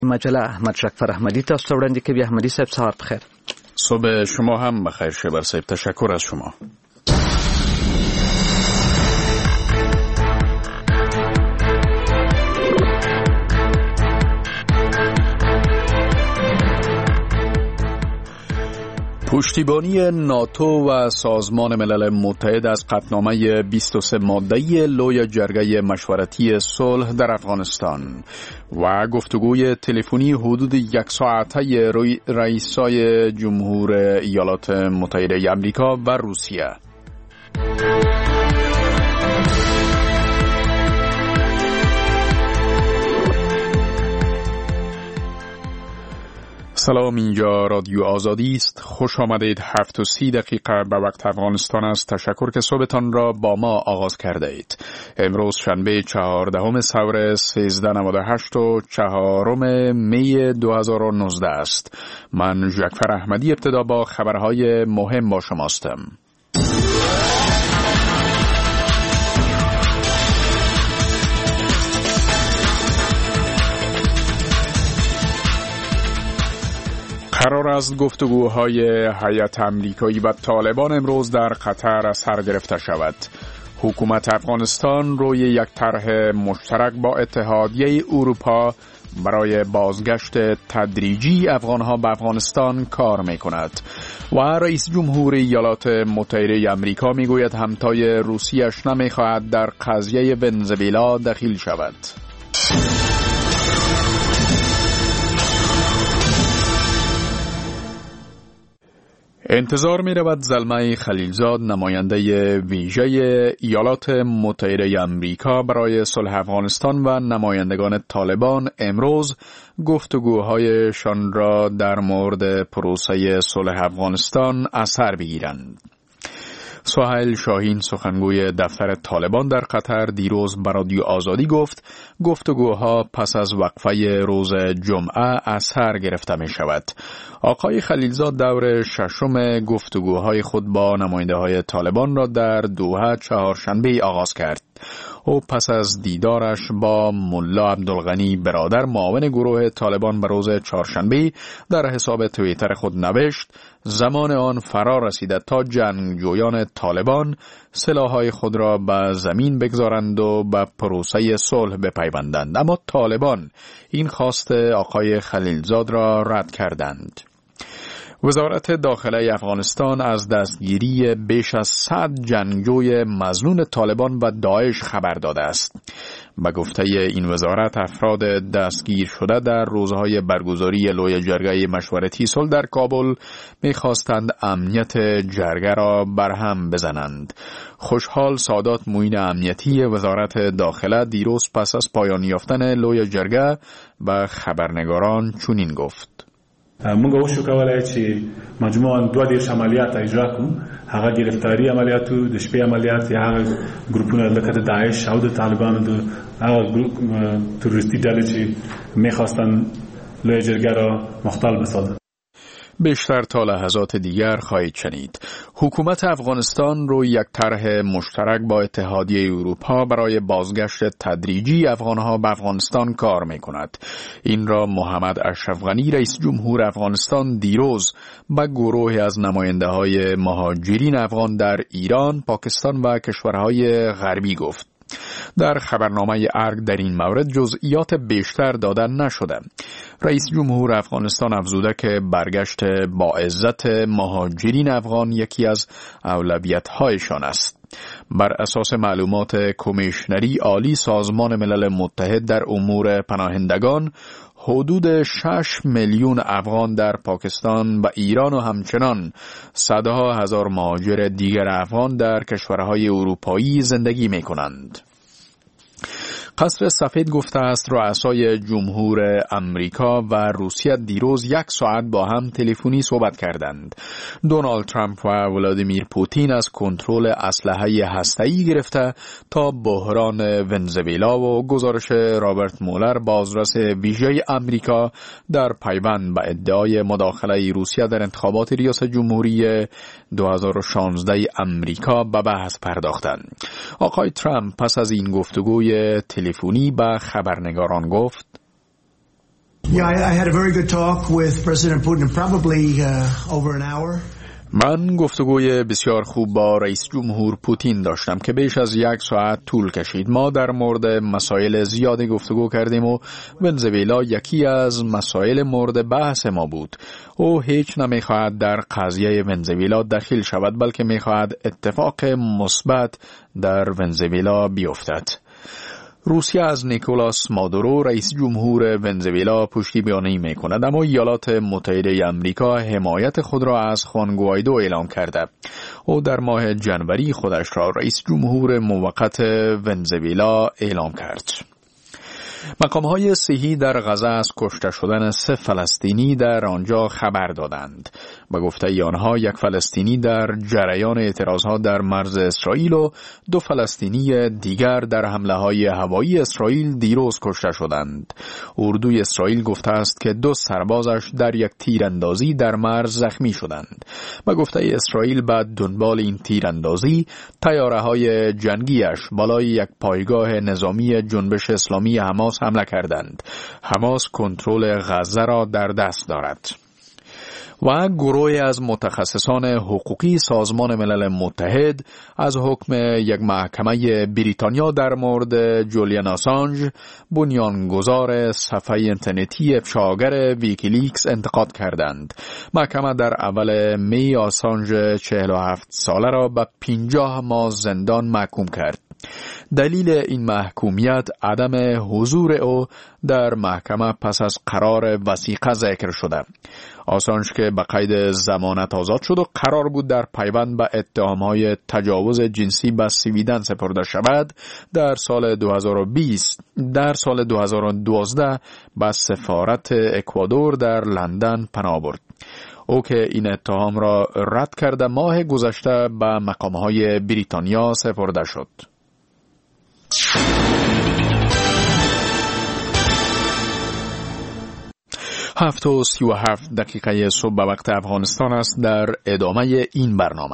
مجله احمد شکفر احمدی تاسو وړاندې کوي. احمدی صاحب سهار بخیر. صبح شما هم بخیر شبر صاحب، تشکر از شما. پشتیبانی ناتو و سازمان ملل متحد از قطعنامه 23 ماده‌ای لوی جرگه مشورتی صلح در افغانستان و گفتگوی تلفنی حدود 1 ساعته رئیسای جمهور ایالات متحده آمریکا و روسیه. سلام، اینجا رادیو آزادی است. خوش آمدید. 7:30 به وقت افغانستان است. تشکر که صبحتان را با ما آغاز کرده اید. امروز شنبه 14 سور 1398 و 4 می 2019 است. من جعفر احمدی ابتدا با خبرهای مهم با شماستم. قرار است گفتگوهای هیئت آمریکایی و طالبان امروز در قطر سر گرفته شود. حکومت افغانستان روی یک طرح مشترک با اتحادیه اروپا برای بازگشت تدریجی افغانها به افغانستان کار می‌کند و رئیس جمهور ایالات متحده آمریکا می‌گوید همتای روسیه‌اش نمی‌خواهد در قضیه ونزوئلا دخیل شود. انتظار می رود زلمه خلیلزاد، نماینده ویژه ایالات متحده آمریکا برای صلح افغانستان و نمایندگان طالبان امروز گفتگوهایشان را در مورد پروسه صلح افغانستان اثر بگیرند. سهیل شاهین، سخنگوی دفتر طالبان در قطر، دیروز به رادیو آزادی گفت گفتگوها پس از وقفه روز جمعه اثر گرفته می شود. آقای خلیلزاد دور ششم گفتگوهای خود با نماینده های طالبان را در دوحه چهارشنبه آغاز کرد. او پس از دیدارش با ملا عبدالغنی برادر معاون گروه طالبان به روز چهارشنبه در حساب توییتر خود نوشت زمان آن فرا رسیده تا جنگجویان طالبان سلاح‌های خود را به زمین بگذارند و به پروسه صلح بپیوندند، اما طالبان این خواست آقای خلیلزاد را رد کردند. وزارت داخله افغانستان از دستگیری بیش از 100 جنگجوی مظنون طالبان و داعش خبر داده است. به گفته این وزارت افراد دستگیر شده در روزهای برگزاری لوی جرگه مشورتی صلح در کابل می‌خواستند امنیت جرگه را برهم بزنند. خوشحال سادات، معین امنیتی وزارت داخله، دیروز پس از پایان یافتن لوی جرگه به خبرنگاران چنین گفت: موږ وشو کولای چې مجموعاً 2 عملیات اجرا کوو. هغه گرفتاری عملیاتو د شپې عملیات یا هغه ګروپونه لکه د داعش او د طالبانو د هغه ګروپ تروریستي ډلې چې می‌خواستن لوی جرګه را مختل بسازند. بیشتر تا لحظات دیگر خواهید شنید. حکومت افغانستان روی یک طرح مشترک با اتحادیه اروپا برای بازگشت تدریجی افغانها به افغانستان کار می کند. این را محمد اشرف غنی، رئیس جمهور افغانستان، دیروز به گروهی از نماینده های مهاجرین افغان در ایران، پاکستان و کشورهای غربی گفت. در خبرنامه ارگ در این مورد جزئیات بیشتر داده نشده. رئیس جمهور افغانستان افزوده که برگشت با عزت مهاجرین افغان یکی از اولویت‌هایشان است. بر اساس معلومات کمیشنری عالی سازمان ملل متحد در امور پناهندگان، حدود 6 میلیون افغان در پاکستان و ایران و همچنان صدها هزار مهاجر دیگر افغان در کشورهای اروپایی زندگی می کنند. قصر سفید گفته است رؤسای جمهور امریکا و روسیه دیروز 1 ساعت با هم تلفنی صحبت کردند. دونالد ترامپ و ولادیمیر پوتین از کنترل اسلحه هسته‌ای گرفته تا بحران ونزوئلا و گزارش رابرت مولر، بازرس ویژه امریکا، در پیوند به ادعای مداخله روسیه در انتخابات ریاست جمهوری 2016 امریکا به بحث پرداختند. آقای ترامپ پس از این گفتگوی تلفنی به خبرنگاران گفت: I had a very good talk with President Putin, probably over an hour. من گفتگوی بسیار خوب با رئیس جمهور پوتین داشتم که بیش از 1 ساعت طول کشید. ما در مورد مسائل زیادی گفتگو کردیم و ونزوئلا یکی از مسائل مورد بحث ما بود. او هیچ نمیخواهد در قضیه ونزوئلا دخیل شود، بلکه میخواهد اتفاق مثبت در ونزوئلا بیفتد. روسیه از نیکولاس مادورو رئیس جمهور ونزوئلا پشتیبانی میکند، اما ایالات متحده آمریکا حمایت خود را از خوان گوایدو اعلام کرده. او در ماه جنوری خودش را رئیس جمهور موقت ونزوئلا اعلام کرد. مقام‌های صحی در غزه از کشته شدن 3 فلسطینی در آنجا خبر دادند. به گفته آنها 1 فلسطینی در جریان اعتراضات در مرز اسرائیل و 2 فلسطینی دیگر در حمله‌های هوایی اسرائیل دیروز کشته شدند. اردوی اسرائیل گفته است که 2 سربازش در یک تیراندازی در مرز زخمی شدند. به گفته اسرائیل بعد دنبال این تیراندازی طیاره‌های جنگیش بالای یک پایگاه نظامی جنبش اسلامی حماس حمله کردند. حماس کنترل غزه را در دست دارد. و گروهی از متخصصان حقوقی سازمان ملل متحد از حکم یک محکمه بریتانیا در مورد جولیان آسانج، بنیانگذار صفحه اینترنتی افشاگر ویکیلیکس، انتقاد کردند. محکمه در اول می آسانج 47 ساله را به 50 ماه زندان محکوم کرد. دلیل این محکومیت عدم حضور او در محکمه پس از قرار وثیقه ذکر شده. آسانج که به قید ضمانت آزاد شد و قرار بود در پیوند به اتهام‌های تجاوز جنسی به سویدن سپرده شود، در سال 2012 به سفارت اکوادور در لندن پناه برد. او که این اتهام را رد کرده ماه گذشته به مقام‌های بریتانیا سپرده شد. 7:37 صبح به وقت افغانستان است. در ادامه این برنامه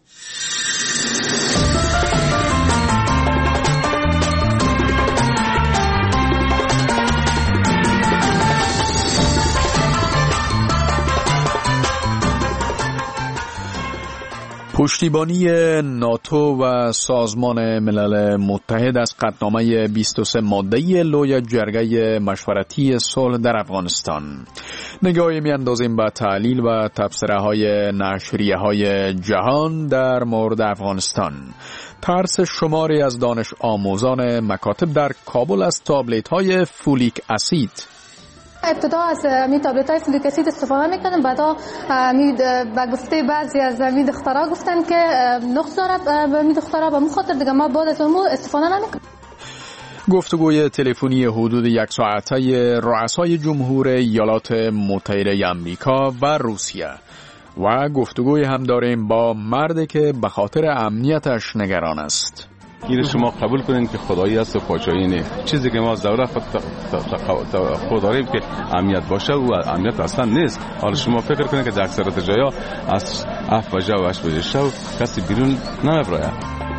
پشتیبانی ناتو و سازمان ملل متحد از قطعنامه 23 ماده‌ای لوی جرگه مشورتی صلح در افغانستان. نگاهی می‌اندازیم به تحلیل و تبصره‌های نشریه‌های جهان در مورد افغانستان. ترس شماری از دانش آموزان مکاتب در کابل از تابلت‌های فولیک اسید. ابتدا از می تابلت‌های فولیک اسید استفاده می‌کردن، بعدا به گفته بعضی از می دخترها گفتن که نقص داره به می دخترها، به خاطر دیگه ما بعد از اون استفاده نمی‌کنیم. گفتگوی تلفنی حدود 1 ساعته رؤسای جمهور ایالات متحده آمریکا و روسیه و گفتگوی هم داریم با مردی که به خاطر امنیتش نگران است. این شما قبول کنین که خدایی است و پادشاهی نه. چیزی که ما از دوره خود داریم که امنیت باشه و امنیت اصلا نیست. حالا شما فکر کنین که در اکثریت جایا از 7 بجه و 8 بجه شب کسی بیرون نمیبره.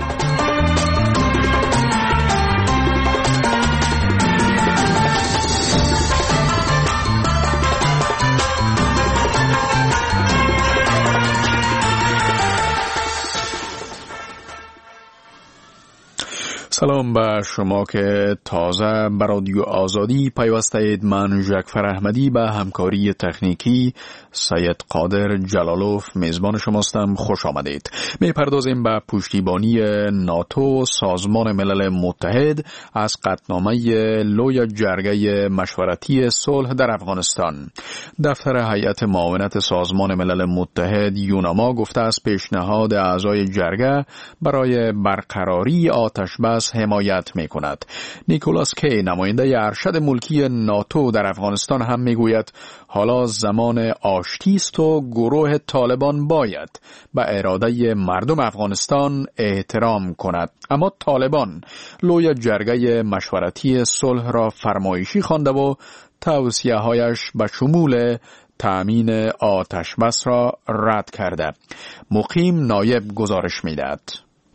سلام به شما که تازه به رادیو آزادی پیوسته اید. من جعفر احمدی به همکاری تکنیکی سید قادر جلالوف میزبان شماستم. خوش آمدید. میپردازیم به پشتیبانی ناتو سازمان ملل متحد از قطعنامه لوی جرگه مشورتی صلح در افغانستان. دفتر هیئت معاونت سازمان ملل متحد یوناما گفته است پیشنهاد اعضای جرگه برای برقراری آتش بس حمایت می کند. نیکولاس کی نماینده ارشد ملکی ناتو در افغانستان هم می گوید حالا زمان آشتی است و گروه طالبان باید به اراده مردم افغانستان احترام کند. اما طالبان لوی جرگه مشورتی صلح را فرمایشی خوانده و توصیه‌هایش به شمول تأمین آتش بس را رد کرده. مقیم نایب گزارش می‌دهد.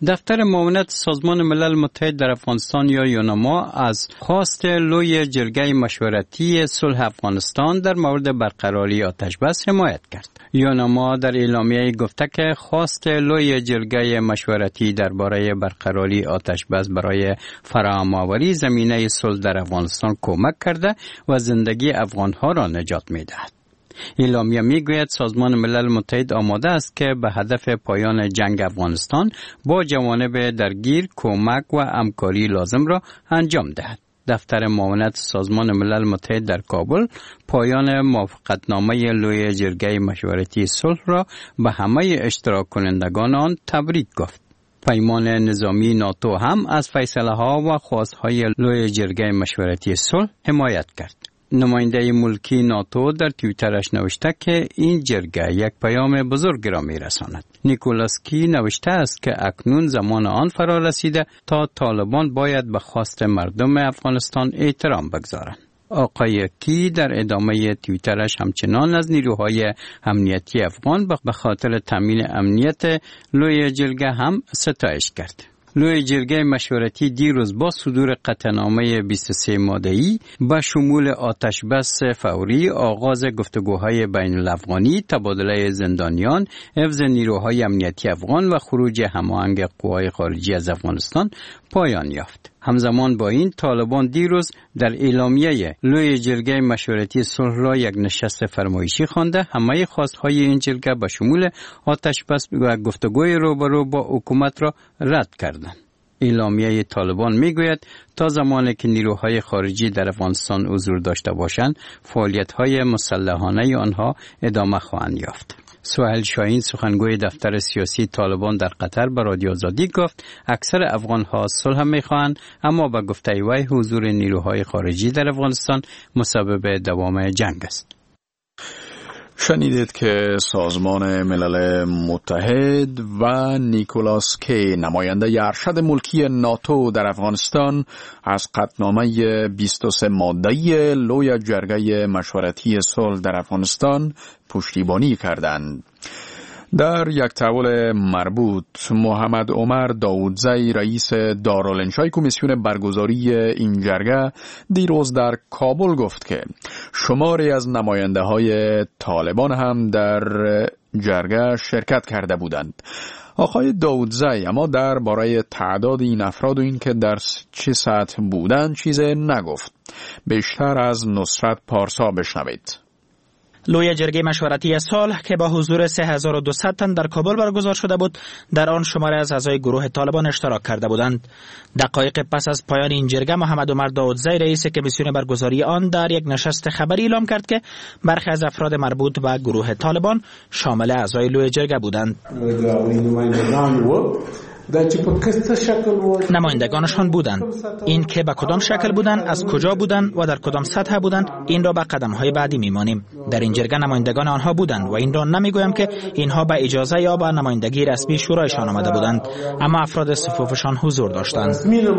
دفتر معاونت سازمان ملل متحد در افغانستان یا یوناما از خواست لوی جرگه مشورتی صلح افغانستان در مورد برقراری آتش بس حمایت کرد. یوناما در اعلامیه گفته که خواست لوی جرگه مشورتی درباره برقراری آتش بس برای فراهم‌آوری زمینه صلح در افغانستان کمک کرده و زندگی افغان‌ها را نجات می‌دهد. اعلامیه میگوید سازمان ملل متحد آماده است که به هدف پایان جنگ افغانستان با جوانب درگیر کمک و همکاری لازم را انجام دهد. دفتر معاونت سازمان ملل متحد در کابل پایان موافقتنامه لوی جرگه مشورتی صلح را به همه اشتراک کنندگان آن تبریک گفت. پیمان نظامی ناتو هم از فیصله ها و خواستهای لوی جرگه مشورتی صلح حمایت کرد. نماینده ملکی ناتو در توییترش نوشته که این جرگه یک پیام بزرگ را می‌رساند. نیکولاس کی نوشته است که اکنون زمان آن فرا رسیده تا طالبان باید به خواست مردم افغانستان احترام بگذارند. آقای کی در ادامه توییترش همچنان از نیروهای امنیتی افغان به خاطر تامین امنیت لوی جرگه هم ستایش کرد. لوی جرگه مشورتی دیروز با صدور قطعنامه 23 ماده‌ای با شمول آتش بس فوری، آغاز گفتگوهای بین الافغانی، تبادله زندانیان، حفظ نیروهای امنیتی افغان و خروج هماهنگ قوای خارجی از افغانستان پایان یافت. همزمان با این طالبان دیروز در اعلامیه لوی جرگه مشورتی صلح را یک نشست فرمایشی خوانده همه خواستهای این جرگه به شمول آتش بس و گفتگوی روبرو با حکومت را رد کردند. اعلامیه طالبان میگوید تا زمانی که نیروهای خارجی در افغانستان حضور داشته باشند فعالیت‌های مسلحانه آنها ادامه خواهند یافت. سهیل شاهین سخنگوی دفتر سیاسی طالبان در قطر به رادیو آزادی گفت اکثر افغان‌ها صلح می‌خواهند، اما به گفته وی حضور نیروهای خارجی در افغانستان مسبب دوام جنگ است. شنیدید که سازمان ملل متحد و نیکولاس کی نماینده ارشد ملکی ناتو در افغانستان از قطعنامه 23 ماده‌ای لوی جرگه مشورتی صلح در افغانستان پشتیبانی کردند. در یک تحول مربوط محمد عمر داودزی رئیس دارالانشای کمیسیون برگزاری این جرگه دیروز در کابل گفت که شماری از نماینده های طالبان هم در جرگه شرکت کرده بودند. آقای داودزی اما درباره تعداد این افراد و این که در چه سطح بودند چیز نگفت. بیشتر از نصرت پارسا بشنوید. لوی جرگه مشورتی صلح که با حضور 3200 تن در کابل برگزار شده بود، در آن شماری از اعضای گروه طالبان اشتراک کرده بودند. دقایق پس از پایان این جرگه محمد عمر داودزی رئیس کمیسیون برگزاری آن در یک نشست خبری اعلام کرد که برخی از افراد مربوط به گروه طالبان شامل اعضای لوی جرگه بودند. نمایندگانشان بودند. این که به کدام شکل بودند، از کجا بودند و در کدام سطح بودند، این را به قدم‌های بعدی می‌مانیم. در این جرگه نمایندگان آنها بودند و این را نمی‌گویم که اینها به اجازه یا به نمایندگی رسمی شورایشان آمده بودند، اما افراد صفوفشان حضور داشتند.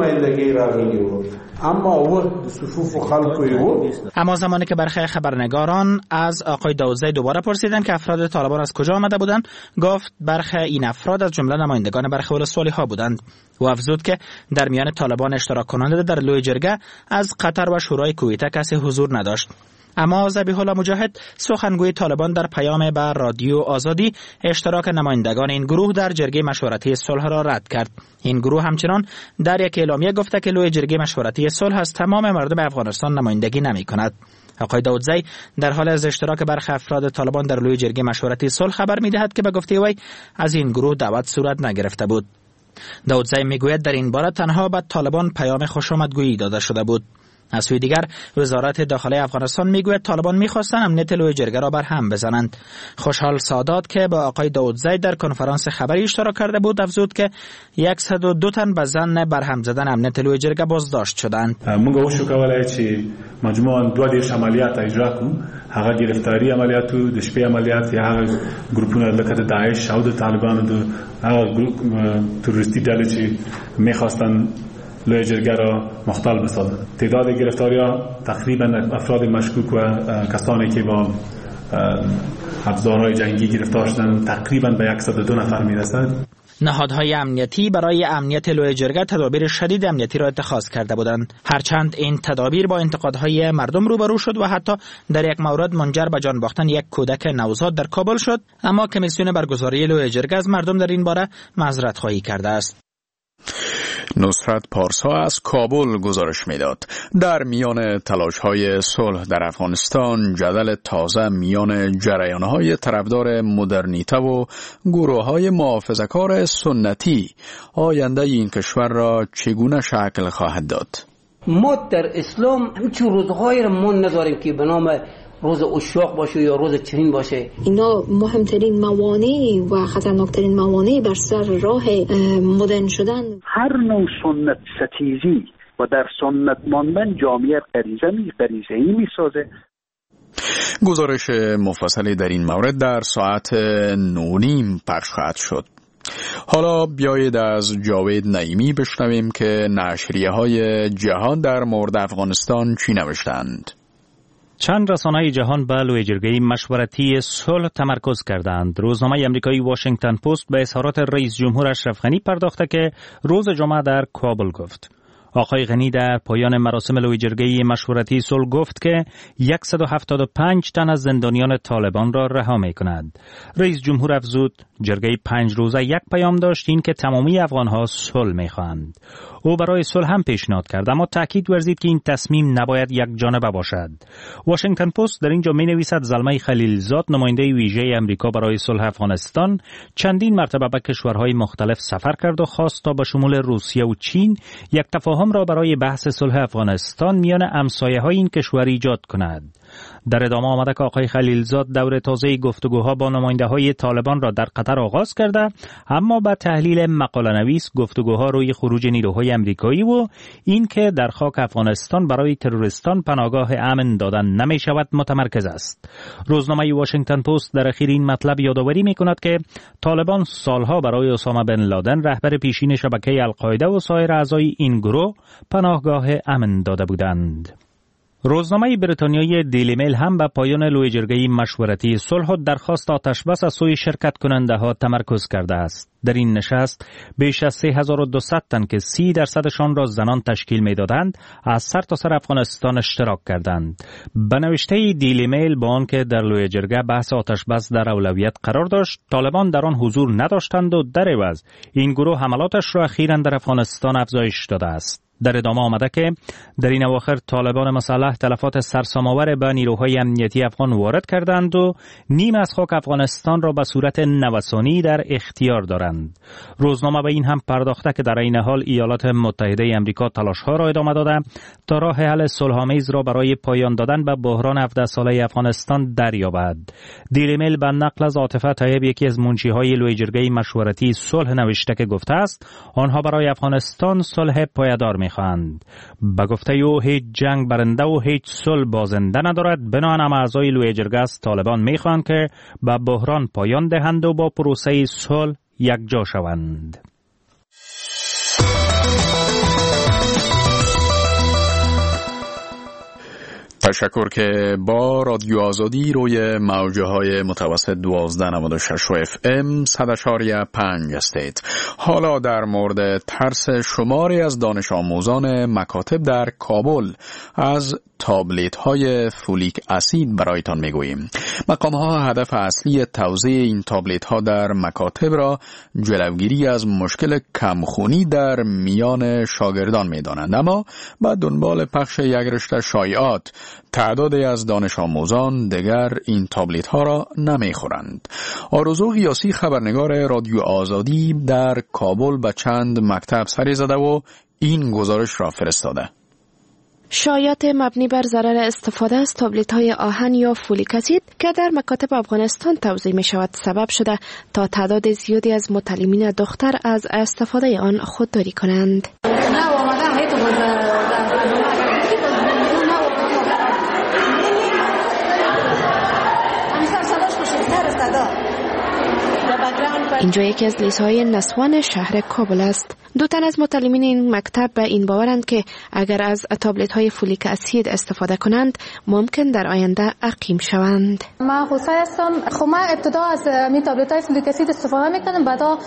اما زمانی که برخی خبرنگاران از آقای داودزی دوباره پرسیدند که افراد طالبان از کجا آمده بودند، گفت برخی این افراد از جمله نمایندگان برخی ولسوالی‌ها بودند و افزود که در میان طالبان اشتراک کننده در لوی جرگه از قطر و شورای کویته کسی حضور نداشت. اما ذبیح الله مجاهد سخنگوی طالبان در پیام به رادیو آزادی اشتراک نمایندگان این گروه در جرگه مشورتی صلح را رد کرد. این گروه همچنان در یک اعلامیه گفته که لوی جرگه مشورتی صلح از تمام مردم افغانستان نمایندگی نمی‌کند. آقای داودزی در حال از اشتراک برخی افراد طالبان در لوی جرگه مشورتی صلح خبر می‌دهد که به گفته وی از این گروه دعوت صورت نگرفته بود. داودزی میگوید در این باره تنها به طالبان پیام خوشامدگویی داده شده بود. از سوی دیگر وزارت داخلی افغانستان میگوید طالبان میخواستند امنیت لوی جرگه را بر هم بزنند. خوشحال سادات که با آقای داودزی در کنفرانس خبری اشتراک کرده بود افزود که 102 تن به ظن برهم زدن امنیت لوی جرگه بازداشت شدند. موږ وشو کولای چې مجموعاً 2 عملیات اجرا کوو. هغه گرفتاری عملیاتو د شپې عملیات یا هغه ګروپونه لکه د داعش او د طالبانو د هغه ګروپ تروریستی ډلې چې میخواستن لوی جرگه را مختل بسازند. تعداد گرفتاری‌ها تقریبا افراد مشکوک و کسانی که با ابزارهای جنگی گرفتار شدند تقریبا به 102 نفر میرسد. نهادهای امنیتی برای امنیت لوی جرگه تدابیر شدید امنیتی را اتخاذ کرده بودند. هرچند این تدابیر با انتقادهای مردم روبرو شد و حتی در یک مورد منجر به جان باختن یک کودک نوزاد در کابل شد، اما کمیسیون برگزاری لوی جرگه از مردم در این باره معذرت خواهی کرده است. نصرت پارسا از کابل گزارش میداد. در میان تلاش‌های صلح در افغانستان جدل تازه میان جریان‌های طرفدار مدرنیته و گروه‌های محافظه‌کار سنتی آینده این کشور را چگونه شکل خواهد داد؟ ما در اسلام همچون روزهایی را ما نداریم که به نام روز عشاق باشه یا روز چنین باشه. اینا مهمترین موانع و خطرناکترین موانع بر سر راه مدرن شدن. هر نوع سنت ستیزی و در سنت ماندن جامعه غریزه‌ای میسازه. گزارش مفصلی در این مورد در ساعت 9:30 پخش خواهد شد. حالا بیایید از جاوید نعیمی بشنویم که نشریه‌های جهان در مورد افغانستان چی نوشتند. چند رسانه جهان به لوی جرگه مشورتی صلح تمرکز کردند. روزنامه آمریکایی واشنگتن پست به اظهارات رئیس جمهور اشرف غنی پرداخته که روز جمعه در کابل گفت. آقای غنی در پایان مراسم لوی جرگه مشورتی صلح گفت که 175 تن از زندانیان طالبان را رها می‌کند. رئیس جمهور افزود جرگه 5 روزه یک پیام داشت، این که تمامی افغان‌ها صلح می‌خواهند. او برای صلح هم پیشنهاد کرد، اما تاکید ورزید که این تصمیم نباید یک جانبه باشد. واشنگتن پست در اینجا می‌نویسد زلمه خلیلزاد نماینده ویژه آمریکا برای صلح افغانستان چندین مرتبه به کشورهای مختلف سفر کرد و خواست تا به شمول روسیه و چین یک تفاهم را برای بحث صلح افغانستان میان همسایه‌های این کشور ایجاد کند. در ادامه آمده که آقای خلیلزاد دور تازه گفتگوها با نماینده‌های طالبان را در قطر آغاز کرده، اما با تحلیل مقاله نویس گفتگوها روی خروج نیروهای آمریکایی و این که در خاک افغانستان برای تروریستان پناهگاه امن دادن نمی شود متمرکز است. روزنامه واشنگتن پست در اخیر این مطلب یادآوری می‌کند که طالبان سالها برای اسامه بن لادن رهبر پیشین شبکه القاعده و سایر اعضای این گروه پناهگاه امن داده بودند. روزنامه بریتانیایی دیلی میل هم به پایان لوی جرگه مشورتی صلح و درخواست آتشبس از سوی شرکت کننده ها تمرکز کرده است. در این نشست بیش از 3200 تن که 30% را زنان تشکیل می‌دادند از سرتاسر افغانستان اشتراک کردند. به نوشته دیلی میل با آنکه در لوی جرگه بحث آتشبس در اولویت قرار داشت، طالبان در آن حضور نداشتند و در عوض این گروه حملاتش را اخیراً در افغانستان افزایش داده است. در ادامه آمده که در این اواخر طالبان مسلح تلفات سرسام‌آور به نیروهای امنیتی افغان وارد کردند و نیم از خاک افغانستان را به صورت نوسانی در اختیار دارند. روزنامه به این هم پرداخته که در این حال ایالات متحده آمریکا تلاش‌ها را ادامه داده تا راه حل صلح‌آمیز را برای پایان دادن به بحران 17 ساله افغانستان دریابد. دیلی میل به نقل از عاطفه طیب، یکی از منشی‌های لوی جرگه مشورتی صلح، نوشته که گفته است آنها برای افغانستان صلح پایدار می‌خواهند. به گفته او هیچ جنگ برنده و هیچ صلح بازنده ندارد. بنابراین اعضای لوی جرگه از طالبان می‌خواهند که به بحران پایان دهند و با پروسه صلح یکجا شوند. تشکر که با رادیو آزادی روی موج‌های متوسط 1296 و FM 100.5 هستید. حالا در مورد ترس شماری از دانش آموزان مکاتب در کابل از تابلت‌های فولیک اسید برایتان میگوییم. مقام‌ها هدف اصلی توزیع این تابلت‌ها در مکاتب را جلوگیری از مشکل کمخونی در میان شاگردان می‌دانند، اما با دنبال پخش یک رشته شایعات تعدادی از دانش آموزان دیگر این تابلت‌ها را نمی‌خورند. آرزو قیاسی خبرنگار رادیو آزادی در کابل به چند مکتب سری زده و این گزارش را فرستاده. شایعات مبنی بر ضرر استفاده از تابلت‌های آهن یا فولیک اسید که در مکاتب افغانستان توزیع می‌شود سبب شده تا تعداد زیادی از متعلمین دختر از استفاده آن خودداری کنند. اینجا یکی از لیس‌های نسوان شهر کابل است. دو تن از متعلمین این مکتب به این باورند که اگر از تابلت های فولیک اسید استفاده کنند ممکن در آینده عقیم شوند. من خوشا هستم. خب من ابتدا از می تابلت های فولیک اسید استفاده میکنم، بعدا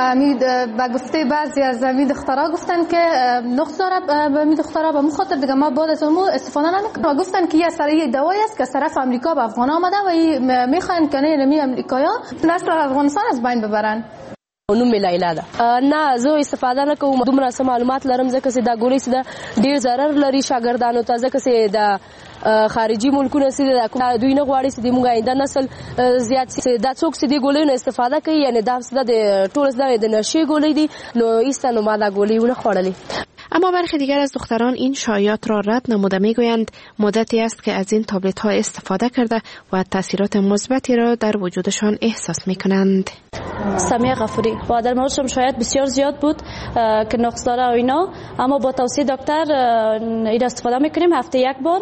به گفته بعضی از می دخترها گفتن که نقص داره به می دخترها، به خاطر دیگه ما بعد از اون استفاده نمیکنم. گفتن که یه دوائی است که از طرف آمریکا به افغان آمده و میخوان که نه امریکایا نسل افغانستان از بین ببرن. نوم لیلا ده. نه زه استفاده نکوم. دومره سم معلومات لرم ځکه چې دا ګولۍ سده ډیر ضرر لري شاګردانو ته، ځکه چې دا خارجي ملکونه سده دوی نه غواړي چې موږ آینده نسل زیات سي دا څوک چې دی ګولۍ نه استفاده کوي، یعنی دا سده د ټول زده د نشي ګولۍ دي نو ایستانو ما دا ګولۍ ونه خوړلې. اما برخی دیگر از دختران این شایعات را رد نموده میگویند مدتی است که از این تابلت ها استفاده کرده و تاثیرات مثبتی را در وجودشان احساس میکنند. سمیه غفوری و در موردشم شاید بسیار زیاد بود که نقص داره و اینا، اما با توصیه دکتر این استفاده میکنیم هفته یک بار.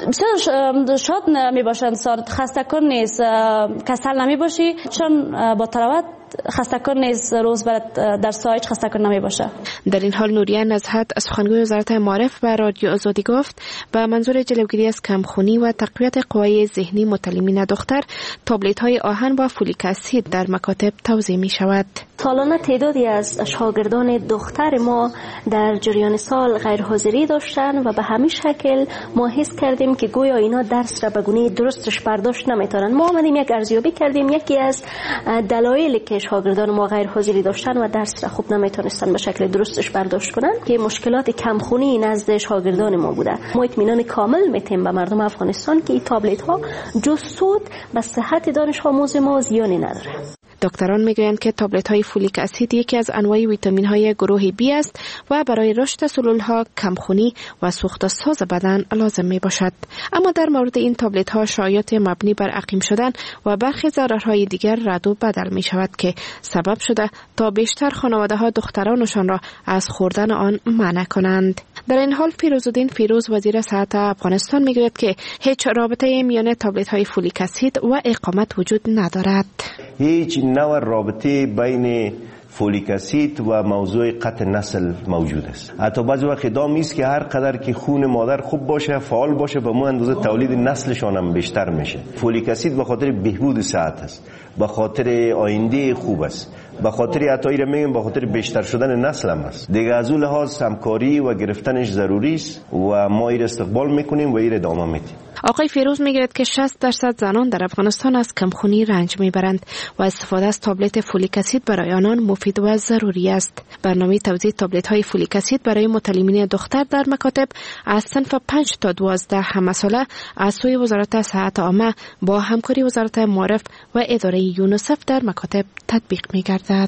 بسیار شاد نمیباشند، خسته کن نیست، کسل نمیباشی، چون با تراوت خسته کن نیست، روز برات در سایت خسته کن نمی باشه. در این حال نوریه نزهت سخنگوی وزارت معارف به رادیو آزادی گفت به منظور جلوگیری از کمخونی و تقویت قوای ذهنی متعلمین دختر تابلت های آهن با فولیک اسید در مکاتب توزیع می شود. سالانه تعدادی از شاگردان دختر ما در جریان سال غیرحاضری داشتن و به همین شکل ما حس کردیم که گویا اینا درس را به گونه درستش برداشت نمیتونن. ما آمدیم یک ارزیابی کردیم، یکی از دلایلی که شاگردان ما غیرحاضری داشتن و درس را خوب نمیتونستن به شکل درستش برداشت کنن که مشکلات کمخونی نزد شاگردان ما بوده. ما اطمینان کامل میتیم به مردم افغانستان که این تابلت ها جز سود به صحت دانش آموز ما زیانی نداره. دکتران میگویند که تابلت های فولیک اسید یکی از انواع ویتامین های گروه B است و برای رشد سلول ها، کمخونی و سوخت ساز بدن لازم می باشد. اما در مورد این تابلت ها شایعات مبنی بر عقیم شدن و برخی ضررهای دیگر رد و بدل می شود که سبب شده تا بیشتر خانواده ها دخترانشان را از خوردن آن منع کنند. در این حال فیروزالدین فیروز وزیر صحت افغانستان میگوید که هیچ رابطه میان تابلت های فولیک اسید و اقامت وجود ندارد. هیچ نوع رابطه بین فولیک اسید و موضوع قطع نسل موجود است. حتی بعضی وقت ادعا است که هر قدر که خون مادر خوب باشه، فعال باشه، به مو اندازه تولید نسلشان هم بیشتر میشه. فولیک اسید به خاطر بهبود صحت است، به خاطر آینده خوب است، به خاطر عطایی را میگم به خاطر بیشتر شدن نسل هم است. دیگه از اون لحاظ همکاری و گرفتنش ضروری است و ما این استقبال میکنیم و این ادامه میدیم. آقای فیروز میگوید که 60% زنان در افغانستان از کمخونی رنج میبرند و استفاده از تابلت فولیک اسید برای آنان مفید و ضروری است. برنامه توزیع تابلت های فولیک اسید برای متعلمین دختر در مکاتب از صنف 5 تا 12 مساله از سوی وزارت صحت عامه با همکاری وزارت معارف و اداره یونیسف در مکاتب تطبیق میگردد.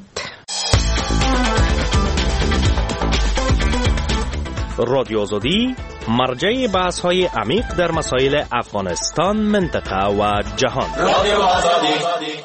رادیو آزادی مرجع بحث های عمیق در مسائل افغانستان، منطقه و جهان. رادیو آزادی.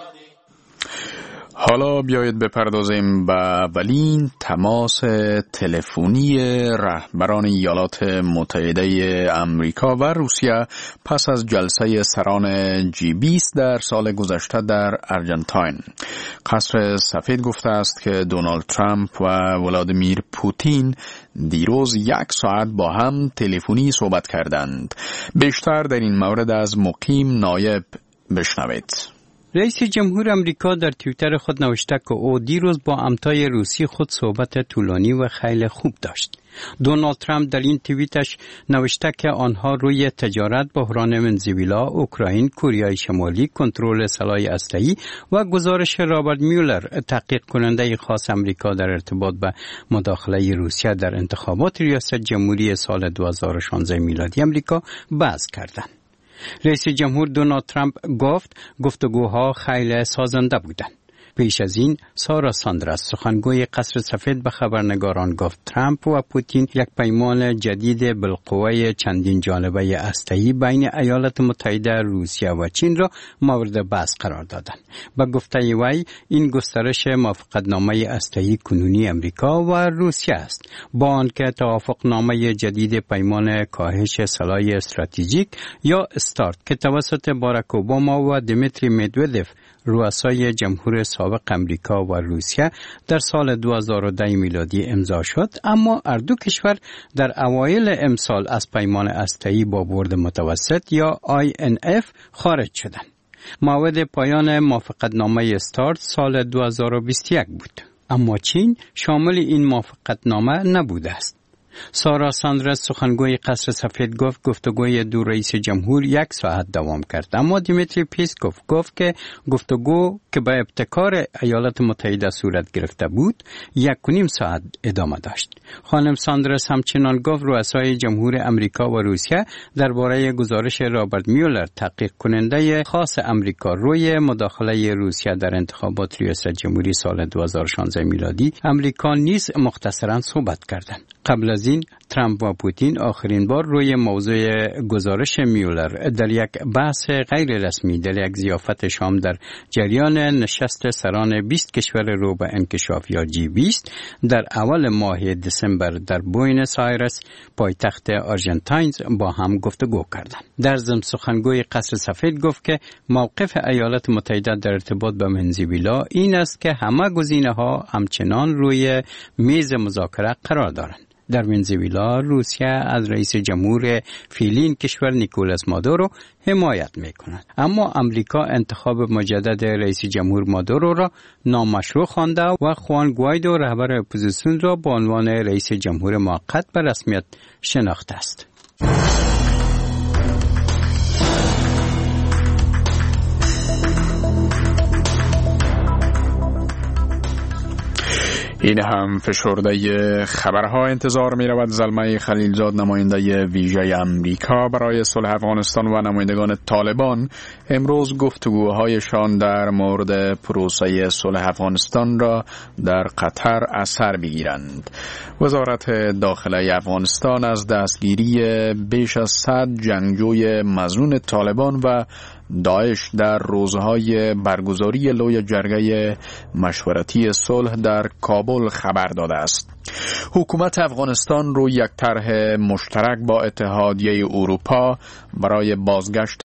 حالا بیایید بپردازیم به اولین تماس تلفنی رهبران ایالات متحده آمریکا و روسیه پس از جلسه سران G20 در سال گذشته در آرژانتین. قصر سفید گفته است که دونالد ترامپ و ولادیمیر پوتین دیروز 1 ساعت با هم تلفنی صحبت کردند. بیشتر در این مورد از مقیم نایب بشنوید. رئیس جمهور امریکا در توییتر خود نوشته که او دیروز با همتای روسی خود صحبت طولانی و خیلی خوب داشت. دونالد ترامپ در این توییتش نوشته که آنها روی تجارت، بحران ونزوئلا، اوکراین، کره شمالی، کنترل سلاح اسلحه‌ای و گزارش رابرت میولر، تحقیق کننده خاص امریکا در ارتباط به مداخله روسیه در انتخابات ریاست جمهوری سال 2016 میلادی امریکا بحث کردند. رئیس جمهور دونالد ترامپ گفت گفتگوها خیلی سازنده بودند. پیش از این سارا ساندرز سخنگوی قصر سفید به خبرنگاران گفت ترامپ و پوتین یک پیمان جدید بالقوه چندین جانبه اسلحه‌ای بین ایالات متحده، روسیه و چین را مورد بحث قرار دادند. به گفته وی این گسترش موافقتنامه اسلحه‌ای کنونی امریکا و روسیه است، با آنکه توافقنامه جدید پیمان کاهش سلاح استراتژیک یا استارت که توسط باراک اوباما و دیمیتری مدودف رؤسای جمهور سابق مطابق امریکا و روسیه در سال 2010 میلادی امضا شد، اما هر دو کشور در اوایل امسال از پیمان هسته‌ای با برد متوسط یا INF خارج شدند. موعد پایان موافقتنامه استارت سال 2021 بود، اما چین شامل این موافقتنامه نبوده است. سارا ساندرز سخنگوی قصر سفید گفت گفتگوی دو رئیس جمهور 1 ساعت دوام کرد، اما دیمیتری پیسکوف گفت که گفتگو که به ابتکار ایالات متحده صورت گرفته بود 1.5 ساعت ادامه داشت. خانم ساندرز همچنان گفت رؤسای جمهور امریکا و روسیه درباره گزارش رابرت میولر تحقیق کننده خاص امریکا روی مداخله روسیه در انتخابات ریاست جمهوری سال 2016 میلادی امریکا نیز مختصراً صحبت کردند. قبل از این ترامپ و پوتین آخرین بار روی موضوع گزارش میولر در یک بحث غیر رسمی در یک ضیافت شام در جریان نشست سران 20 کشور رو به انکشاف یا G20 در اول ماه دسامبر در بوئنوس آیرس پایتخت آرژانتین با هم گفتگو کردند. در ضمن سخنگوی قصر سفید گفت که موقف ایالات متحده در ارتباط با ونزوئلا این است که همه گزینه‌ها همچنان روی میز مذاکره قرار دارند. در ونزوئلا روسیه از رئیس جمهور فعلی کشور نیکولاس مادورو حمایت می‌کند، اما امریکا انتخاب مجدد رئیس جمهور مادورو را نامشروع خوانده و خوان گوایدو رهبر اپوزیسیون را به عنوان رئیس جمهور موقت به رسمیت شناخته است. این هم فشرده خبرها انتظار می رود. زلمه خلیلزاد نماینده ویژه امریکا برای صلح افغانستان و نمایندگان طالبان امروز گفتگوهایشان در مورد پروسه صلح افغانستان را در قطر اثر بگیرند. وزارت داخله افغانستان از دستگیری بیش از 100 جنگجوی مظنون طالبان و داعش در روزهای برگزاری لوی جرگه مشورتی صلح در کابل خبر داده است. حکومت افغانستان روی یک طرح مشترک با اتحادیه اروپا برای بازگشت